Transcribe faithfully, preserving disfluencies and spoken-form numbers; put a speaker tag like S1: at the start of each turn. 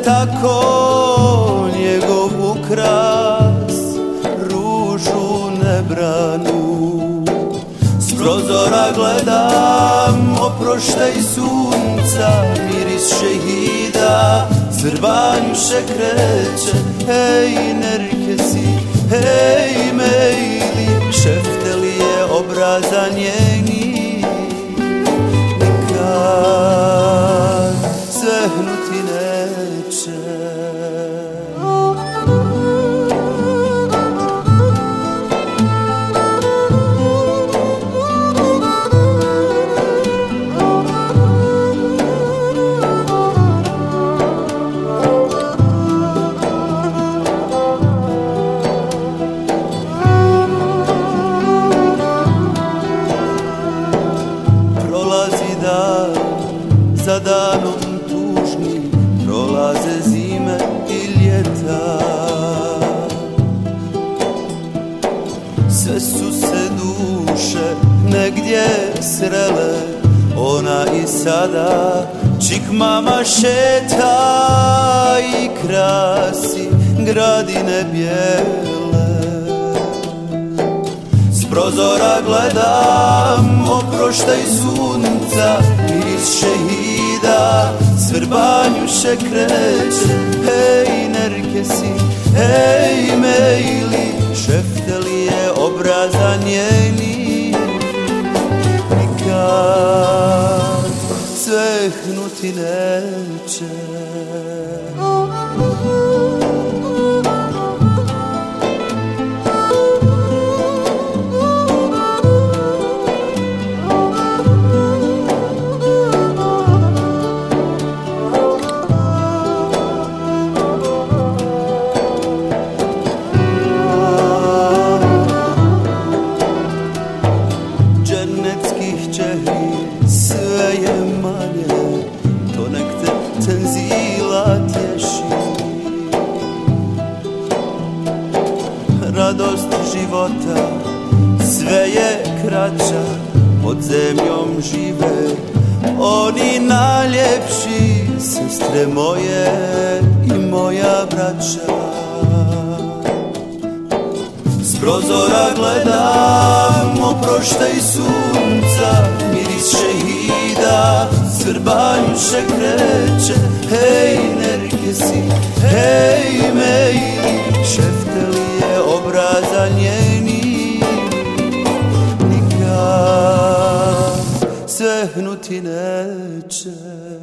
S1: tako njegov ukras ružu nebranu. S prozora gledam oproštaj sunca, miris šehida, zrbanjuše kreće. Hej nerkesi, hej mejli, šefteli je obraza njeni. Nikad svehnuti neće. Za danom tužni prolaze zime i ljeta. Sve su se duše negdje srele, ona i sada čik mama šeta i krasi gradine bijele. S prozora gledam oproštaj sunca, miris šehida, svrbanjuše kreće. Hej nerkesi, hej mejli, šefteli je obraza njeni. Nikad svehnuti neće. Sve je manje, to nek te tenzila tješi. Radost života sve je kraća, pod zemljom žive oni najljepši, sestre moje i moja braća. S prozora gledam oproštaj sunca, miris šehida, svrbanjuše kreće. Hej nerkesi, hej mejli, šefteli je obraza njeni. Nikad svehnuti neće.